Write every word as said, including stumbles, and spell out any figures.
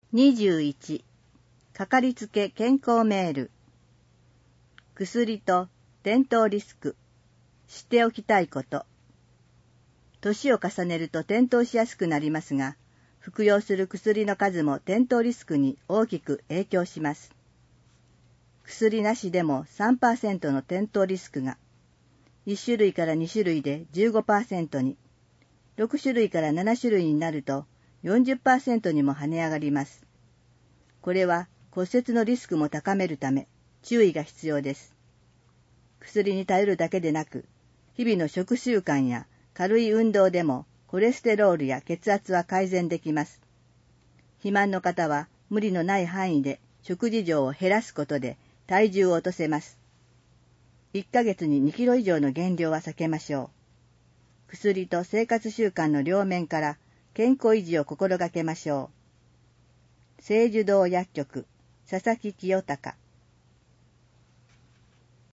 にじゅういち、かかりつけ健康メール。薬と転倒リスク。知っておきたいこと。年を重ねると転倒しやすくなりますが、服用する薬の数も転倒リスクに大きく影響します。薬なしでも さんパーセント の転倒リスクが、いち種類からに種類で じゅうごパーセント に、ろく種類からなな種類になると よんじゅっパーセント にも跳ね上がります。これは骨折のリスクも高めるため注意が必要です。薬に頼るだけでなく、日々の食習慣や軽い運動でもコレステロールや血圧は改善できます。肥満の方は無理のない範囲で食事量を減らすことで体重を落とせます。いっかげつににキロ以上の減量は避けましょう。薬と生活習慣の両面から健康維持を心がけましょう。聖樹堂薬局、佐々木清隆。